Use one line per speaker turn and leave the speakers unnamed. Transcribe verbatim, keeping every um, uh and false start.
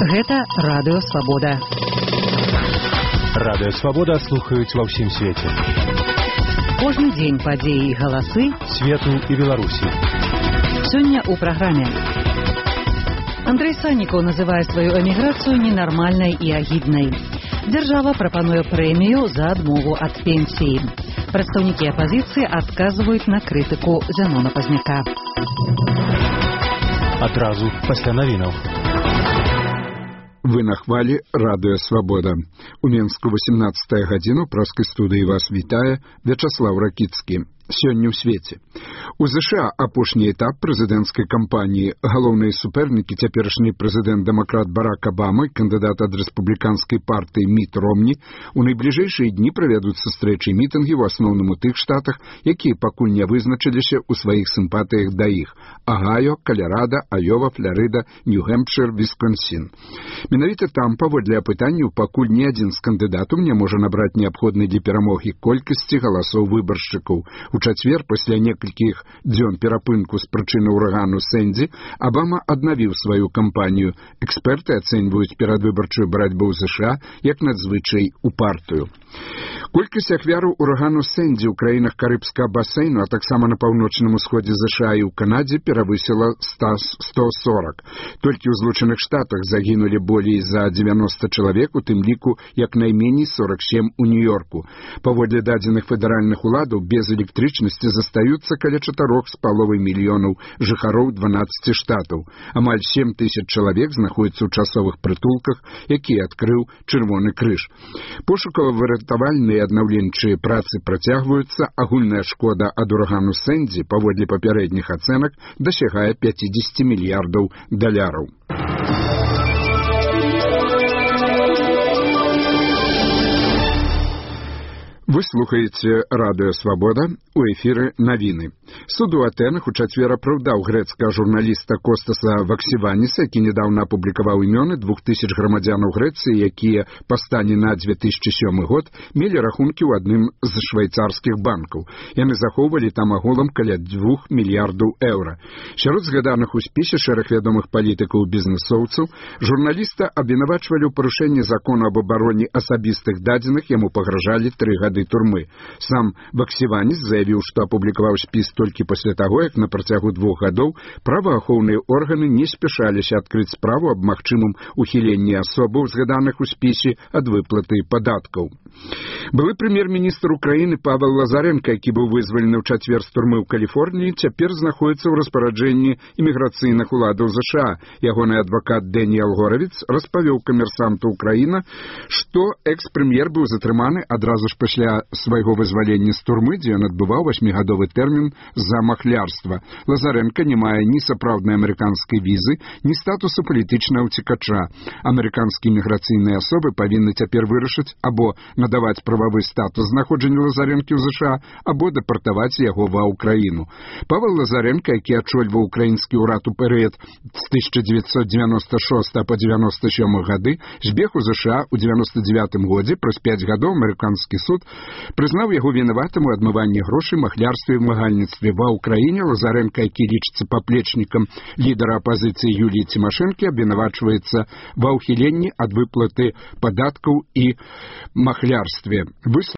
Гэта Радыё Свабода.
Радыё Свабода слухаюць ва ўсім свеце.
Кожны дзень падзеі і галасы
свету і Беларусі.
Сёння ў праграме. Андрэй Саннікаў называе сваю эміграцыю ненармальнай і агіднай. Дзяржава прапануе прэмію за адмову ад пенсіі. Прадстаўнікі апазіцыі адказваюць на крытыку Зянона Пазняка.
Адразу пасля навінаў.
Вы на хвалі Радыё Свабода. У Менску восемнадцатая гадзіна, праскай студыі вас вітае Вячаслаў Ракіцкі. Сёння ў свеце. У ЗША апошні этап прэзідэнцкай кампаніі. Галоўныя супернікі цяперашні прэзідэнт-дэмакрат Барак Абама і кандыдат ад рэспубліканскай партыі Міт Ромні у найбліжэйшыя дні правядуць сустрэчы і мітынгі ў асноўным у тых штатах, якія пакуль не вызначыліся ў сваіх сімпатыях да іх: Агайо, Каларада, Айова, Фларыда, Нью-Гэмпшыр, Вісконсін. Менавіта там, паводле апытанняў, пакуль ні адзін з кандыдатаў не можа набраць неабходнай для перамогі колькасці галасоў выбаршчыкаў. У чацвер, пасля некалькіх дзён перапынку з прычыны ўрагану Сэндзі, Абама аднавіў сваю кампанію. Эксперты ацэньваюць перадвыбарчую барацьбу ў ЗША як надзвычай упартую. Колькасць ахвяраў урагану Сэндзі ў краінах Карыбскага басейну, а таксама на паўночным усходзе ЗША і ў Канадзе перавысіла сто сорок. Толькі ў Злучаных Штатах загінулі болей за дзевяноста чалавек, у тым ліку як найменей сорок сем у Нью-Йорку. Паводле дадзеных федэральных уладаў, без электрычнасці застаюцца каля чатырох з паловай мільёнаў жыхароў дванаццаці штатаў. Амаль сем тысяч чалавек знаходзяцца ў часовых прытулках, якія адкрыў Чырвоны крыж. Пошукава-выратавальныя і аднаўленчыя працы працягваюцца. Агульная шкода ад урагану Сэндзі, паводле папярэдніх ацэнак, дасягае пяцьдзесят мільярдаў даляраў. Вы слухаеце Радыё Свабода, у эфіры навіны. Суд у Атэнах у чацвер апраўдаў грэцкага журналіста Костаса Ваксіваніса, які нядаўна апублікаваў імёны двух тысяч грамадзянаў Грэцыі, якія па стане на две тысячы сёмы год мелі рахункі ў адным з швейцарскіх банкаў. Яны захоўвалі там агулам каля двух мільярдаў еўра. Сярод згаданых у спісе шэраг вядомых палітыкаў і бізнэсоўцаў. Журналіста абвінавачвалі ў парушэнні закону аб абароне асабістых дадзеных, яму пагражалі тры гады турмы. Сам Ваксіваніс заявіў, што апублікаваў спіс толькі пасля таго, як на працягу двух гадоў праваахоўныя органы не спяшаліся адкрыць справу аб магчымым ухіленні асобаў, згаданых у спісе, ад выплаты падаткаў. Былы прэм'ер-міністр Украіны Павел Лазаренко, які быў вызвалены ў чацвер з турмы ў Каліфорніі, цяпер знаходзіцца ў распараджэнні іміграцыйных уладаў ЗША. Ягоны адвакат Дэніел Горавіц распавёў камерсанту Украіна, што экс-прэм'ер быў затрыманы адразу ж пасля свайго вызвалення з турмы, дзе ён адбываў васьмігадовы тэрмін за махлярства. Лазаренко не мае ні сапраўднай амерыканскай візы, ні статусу палітычнага ўцекача. Амерыканскія міграцыйныя асобы павінны цяпер вырашыць або надаваць прававы статус знаходжання Лазаренкі ў ЗША, або дэпартаваць яго ва Ўкраіну. Павел Лазаренко, які ачольваў украінскі ўрад у перыяд з тысяча дзевяцьсот дзевяноста шостага па дзевяноста сёмы гады, збег у ЗША ў дзевяноста дзевятым годзе. Праз пяць гадоў амерыканскі суд прызнаў яго вінаватым у адмыванні грошай, махлярстве і вымагальніцтве ва Ўкраіне. Лазаренко, які лічыцца паплечнікам лідара апазіцыі Юліі Цімашэнкі, абвінавачваецца ва ўхіленні ад выплаты падаткаў і махлярстве.